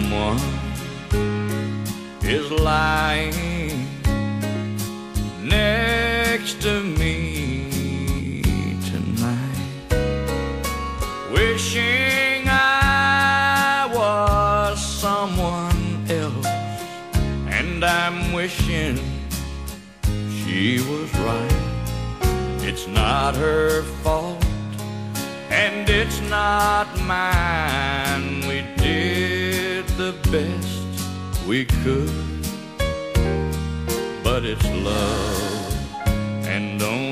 someone is lying next to me tonight, wishing I was someone else, and I'm wishing she was right. It's not her fault, and it's not mine. We did the best we could, but it's love and don't